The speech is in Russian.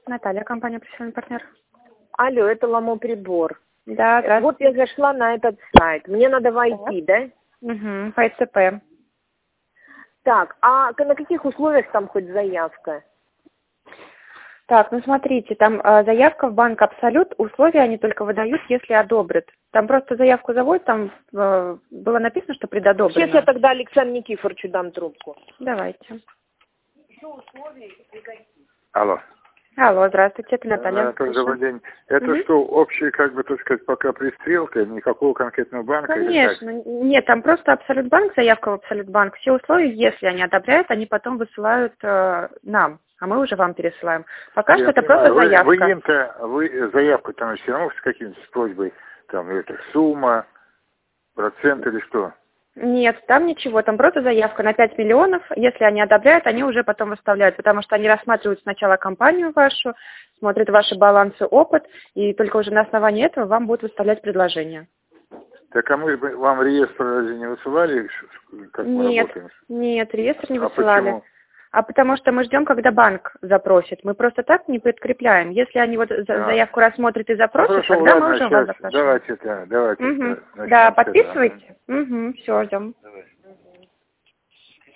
Наталья, компания «Профессиональный партнер». Алло, это Ломоприбор. Да, здравствуйте. Вот я зашла на этот сайт. Мне надо войти, да? Угу, по ИЦП. Так, а на каких условиях там хоть заявка? Так, ну смотрите, там заявка в банк «Абсолют», условия они только выдают, если одобрят. Там просто заявку заводят, там было написано, что предодобрено. Сейчас я тогда Александру Никифоровичу дам трубку. Давайте. Алло. Алло, здравствуйте, это Наталья. Добрый день. Это что, общая, как бы, так сказать, пока пристрелка, никакого конкретного банка? Конечно. Нет, там просто «Абсолют банк», заявка в «Абсолют банк». Все условия, если они одобряют, они потом высылают нам, а мы уже вам пересылаем. Пока что это просто заявка. Вы заявку там все равно с каким-то с просьбой, там, это сумма, процент или что? Нет, там ничего, там просто заявка на 5 миллионов. Если они одобряют, они уже потом выставляют, потому что они рассматривают сначала компанию вашу, смотрят ваши балансы, опыт, и только уже на основании этого вам будут выставлять предложение. Так а мы вам реестр разве не высылали, как мы работаем? Нет, реестр не высылали. Почему? А потому что мы ждем, когда банк запросит. Мы просто так не подкрепляем. Если они вот заявку рассмотрят и запросят, тогда мы уже вас запрашиваем. Давайте. Да, подписывайте. Все, ждем.